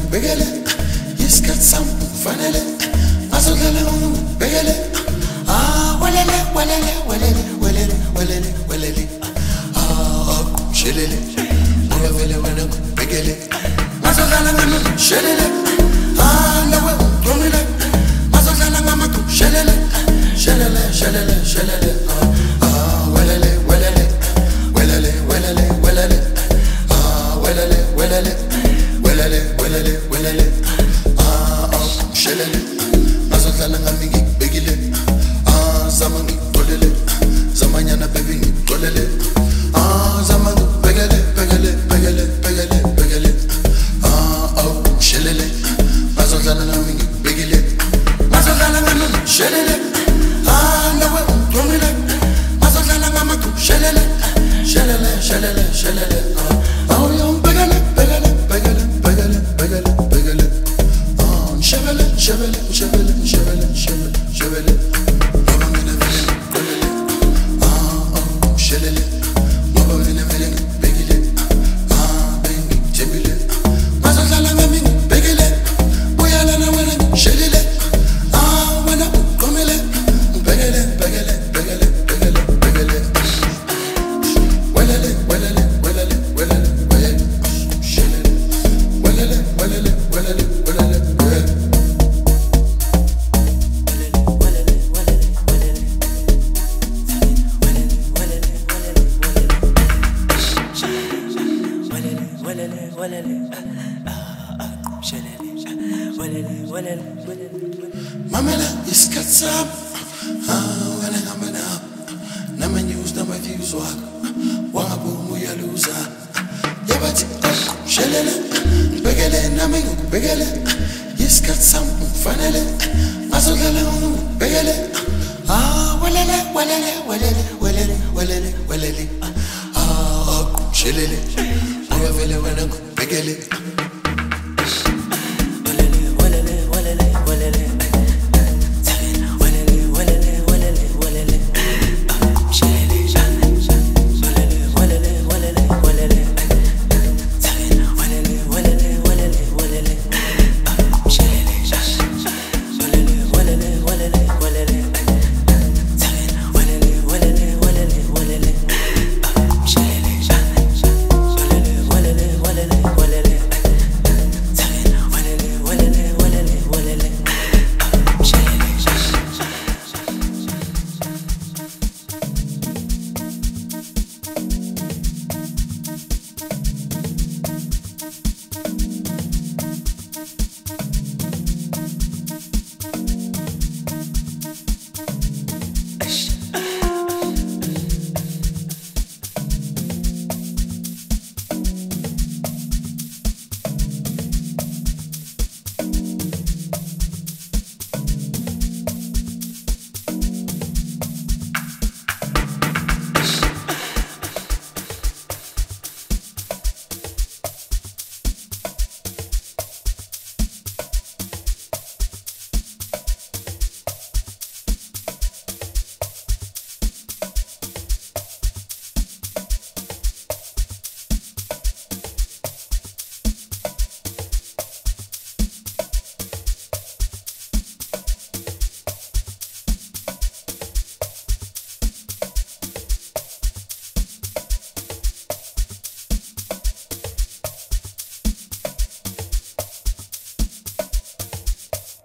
begele isikhathi sami fanele azodlala begele welele welele welele welele welele welele shelele ngoba vele wena begele azodlala ngami shelele nawe ngomile azodlala ngami shelele shelele shelele shelele welele welele welele welele welele welele welele welele welele welele shelele azodlala ngami ngibekile zama ngigolele zamanyana baby ngigolele zama ngibekele bekele bekele bekele bekele shelele azodlala ngami ngibekile azodlala ngami shelele nawe ngomile azodlala ngami shelele shelele shelele shelele bekele bekele bekele bekele bekele bekele shelele shelele shelele shelele shelele shelele shelele ngoba mina vele ngibekile bengithembile mazodlala ngami ngibekile buyala na wena shelele wena uqomele ngibekele bekele bekele bekele bekele welele welele welele welele welele shelele welele welele welele welele Mamela isikhathi sami wena ngambana nama-news nama-views wakho wangaboma uyaluza yabathi shelele ngibekele nami ngikubekele isikhathi sami kufanele azodlala ngibekele welele welele welele welele welele welele shelele ngoba vele wena ngibekele